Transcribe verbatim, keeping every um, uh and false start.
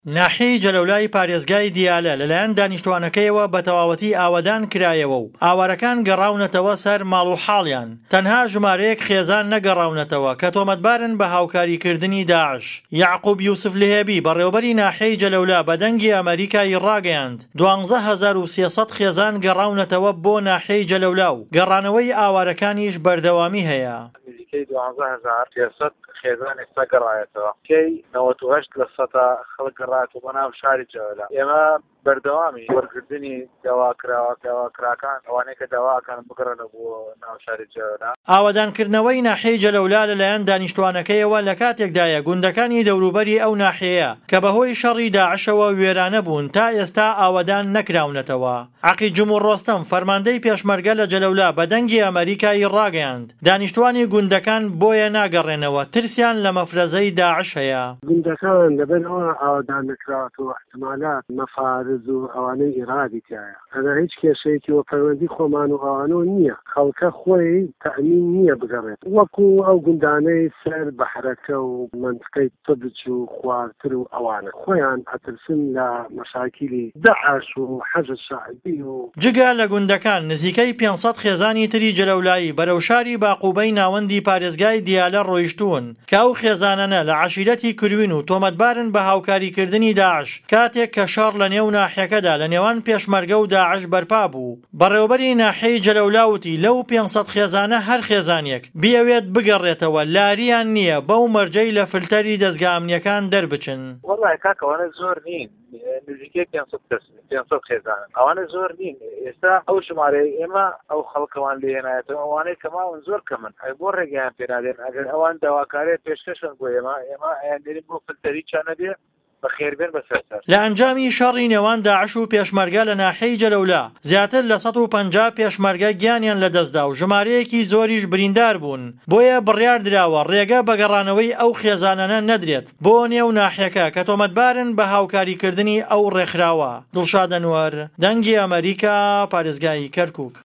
ناحیەی جەلەولای پارێزگای دیالە لەلایەن دانیشتوانەکەیەوە بە تەواوەتی ئاوەدان کرایەوە و ئاوارەکان گەڕاونەتەوە سەر ماڵ و حاڵیان. تەنها ژمارەیەک خێزان نەگەڕاونەتەوە کە تۆمەتبارن بە هاوکاریکردنی داعش. یعقوب یوسف لهێبی بەڕێوەبەری ناحیەی جەلەولا بە دەنگی ئەمریکای ڕاگەیاند دوانزە هەزار و سێسەد خێزان گەڕاونەتەوە بۆ ناحیەی جەلەولا و گەڕانەوەی ئاوارەکانیش بەردەوامی هەیە. دوانزە هەزار سێسەد خێزان ئێستا گەڕایەتەوە کەی نەوەت و هەشت لە سەدا خەڵک گەڕایەتەوە بە ناو شاری جەلەولا. ئێمە بەردەوامی وەرگردنی داواکراوە داواکراکان ئەوانەی کە داواکان بگەڕێنە بۆ ناو شاری جەلەولا. ئاوادانکردنەوەی ناحیەی جەلەولا لەلایەن دانیشتوانەکەیەوە لە کاتێکدایە گوندەکانی دەوروبەری ئەو ناحیەیە کە بەهۆی شەڕی داعشەوە وێرانە بوون تا ئێستا ئاوادان نەکراونەتەوە. عەقی جمهور ڕۆستەم فەرماندەی پێشمەرگە لە جەلەولا بە دەنگی ئەمریکای ڕاگەیاند دانیشتوانی گوندەکان بۆیە ناگەڕێنەوە ترسیان لە مەفرەزەی داعش هەیە. گوندەکان لەبەرەوە ئاوادان نەکراوەتەوە احتمالات مەفارز و ئەوانەی ئیرادی تایە. ئەگەر هیچ کێشەیەکی وە پەیوەندی خۆمان و ئەوانەوە نییە خەڵکە خۆی تەئمین نییە بگەڕێت وەکو ئەو گوندانەی سەر بەحرەکە و منطقەی تبج و خواردتر و ئەوانە خۆیان ئەترسن لە مەشاکیلی داعش و حەزب شەعبی و جگە لە گوندەکان نزیکەی پێنج سەد خێزانی تری جەلەولایی بەرەو شاری باقوبەی ناوەندی پارێزگای دیالە ڕۆیشتوون کە ئەو خێزانانە لە عەشیرەتی کروین و تۆمەتبارن بە هاوکاریکردنی داعش کاتێک کە شەڕ لە نێو ناحیەکەدا لە نێوان پێشمەرگە و داعش بەرپا بوو. بەڕێوەبەری ناحیەی جەلەولا وتی لەو پێنج سەد خێزانە هەر خێزانێک بیەوێت بگەڕێتەوە لاریان نییە بەو مەرجەی لە فلتەری دەزگا ئەمنیەکان دەربچن. وەڵای کاکە ئەوانە زۆر نین نزیکەی پێنج سەد خێزانن ئەوانە زۆر نین. ئێستا ئەو ژمارەی ئێمە ئەو خەڵکەوان لێنایەتەوە ئەوانەی کەماون زۆر کەمن ئەی بۆ ڕێگەیان پێنادێن ئەگەر ئەوان داواکارێت پێشکەشن بۆ ئێمە ئێمە ئەیاندێنین بۆ فلتەری چانەبێ لە ئەنجامی شەڕی نێوان داعش و پێشمەرگە لە ناحیەی جەلەولا زیاتر لە سەد و پەنجا پێشمەرگە گیانیان لەدەستدا و ژمارەیەکی زۆریش بریندار بوون. بۆیە بڕیار دراوە ڕێگە بە گەڕانەوەی ئەو خێزانانە نەدرێت بۆ نێو ناحیەکە کە تۆمەتبارن بە هاوکاریکردنی ئەو ڕێکخراوە. دڵشاد ئەنوەر، دەنگی ئەمریکا، پارێزگای کەرکووک.